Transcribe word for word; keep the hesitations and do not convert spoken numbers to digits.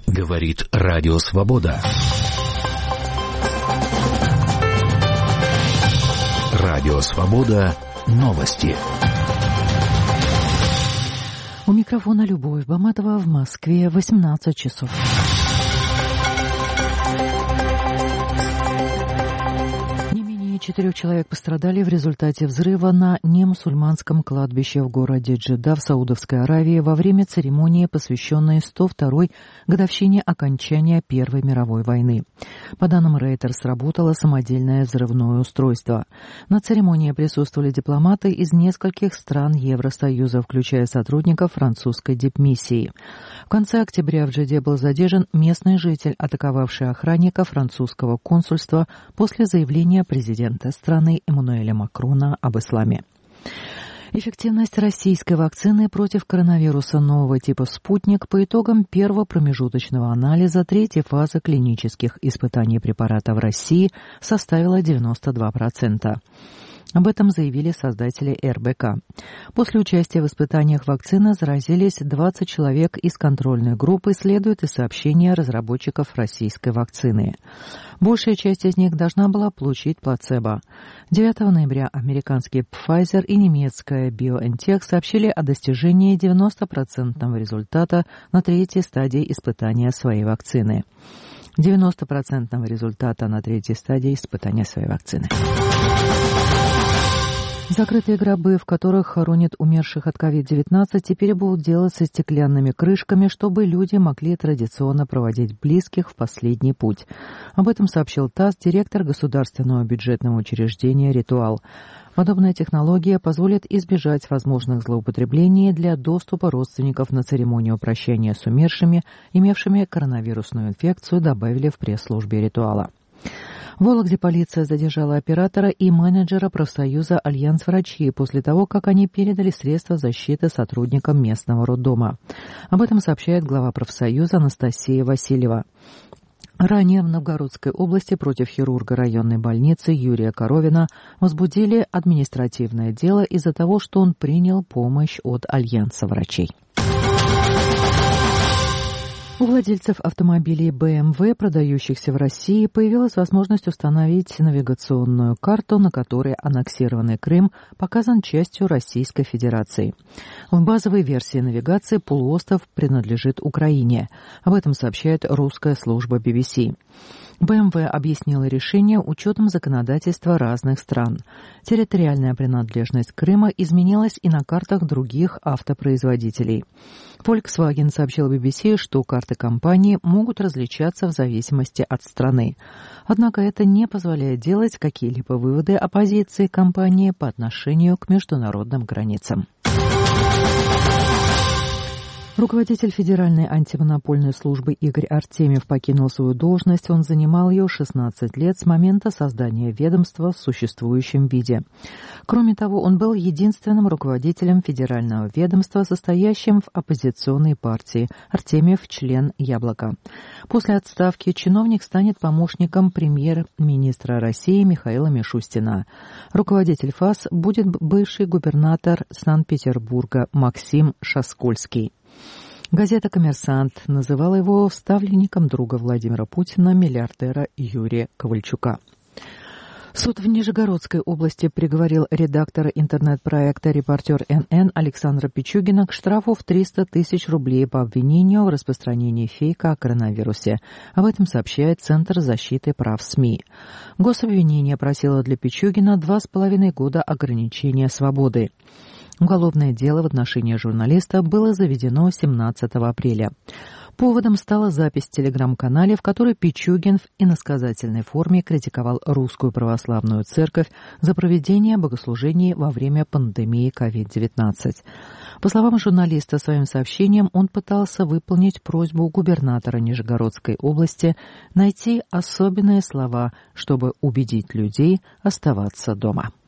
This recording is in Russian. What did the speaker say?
Говорит Радио Свобода. Радио Свобода. Новости. У микрофона Любовь Баматова, в Москве восемнадцать часов. Четырех человек пострадали в результате взрыва на немусульманском кладбище в городе Джидда в Саудовской Аравии во время церемонии, посвященной сто второй годовщине окончания Первой мировой войны. По данным Reuters, сработало самодельное взрывное устройство. На церемонии присутствовали дипломаты из нескольких стран Евросоюза, включая сотрудников французской дипмиссии. В конце октября в Джидде был задержан местный житель, атаковавший охранника французского консульства после заявления президента страны Эммануэля Макрона об исламе. Эффективность российской вакцины против коронавируса нового типа «Спутник» по итогам первого промежуточного анализа третьей фазы клинических испытаний препарата в России составила девяносто два процента. Об этом заявили создатели эр бэ ка. После участия в испытаниях вакцины заразились двадцать человек из контрольной группы, следует из сообщения разработчиков российской вакцины. Большая часть из них должна была получить плацебо. девятого ноября американский Pfizer и немецкая BioNTech сообщили о достижении девяносто процентов результата на третьей стадии испытания своей вакцины. девяносто процентов результата на третьей стадии испытания своей вакцины. Закрытые гробы, в которых хоронят умерших от ковид девятнадцать, теперь будут делаться стеклянными крышками, чтобы люди могли традиционно проводить близких в последний путь. Об этом сообщил ТАСС директор государственного бюджетного учреждения «Ритуал». Подобная технология позволит избежать возможных злоупотреблений для доступа родственников на церемонию прощания с умершими, имевшими коронавирусную инфекцию, добавили в пресс-службе «Ритуала». В Вологде полиция задержала оператора и менеджера профсоюза «Альянс врачей» после того, как они передали средства защиты сотрудникам местного роддома. Об этом сообщает глава профсоюза Анастасия Васильева. Ранее в Новгородской области против хирурга районной больницы Юрия Коровина возбудили административное дело из-за того, что он принял помощь от Альянса врачей. У владельцев автомобилей бэ эм вэ, продающихся в России, появилась возможность установить навигационную карту, на которой аннексированный Крым показан частью Российской Федерации. В базовой версии навигации полуостров принадлежит Украине. Об этом сообщает русская служба би би си. бэ эм вэ объяснила решение учетом законодательства разных стран. Территориальная принадлежность Крыма изменилась и на картах других автопроизводителей. Volkswagen сообщил би би си, что карты компании могут различаться в зависимости от страны. Однако это не позволяет делать какие-либо выводы о позиции компании по отношению к международным границам. Руководитель Федеральной антимонопольной службы Игорь Артемьев покинул свою должность. Он занимал ее шестнадцать лет с момента создания ведомства в существующем виде. Кроме того, он был единственным руководителем федерального ведомства, состоящим в оппозиционной партии. Артемьев – член «Яблоко». После отставки чиновник станет помощником премьер-министра России Михаила Мишустина. Руководитель ФАС будет бывший губернатор Санкт-Петербурга Максим Шаскольский. Газета «Коммерсант» называла его ставленником друга Владимира Путина, миллиардера Юрия Ковальчука. Суд в Нижегородской области приговорил редактора интернет-проекта «Репортер эн эн» Александра Пичугина к штрафу в триста тысяч рублей по обвинению в распространении фейка о коронавирусе. Об этом сообщает Центр защиты прав СМИ. Гособвинение просило для Пичугина два с половиной года ограничения свободы. Уголовное дело в отношении журналиста было заведено семнадцатого апреля. Поводом стала запись в телеграм-канале, в которой Пичугин в иносказательной форме критиковал Русскую Православную Церковь за проведение богослужений во время пандемии ковид девятнадцать. По словам журналиста, своим сообщением он пытался выполнить просьбу губернатора Нижегородской области найти особенные слова, чтобы убедить людей оставаться дома.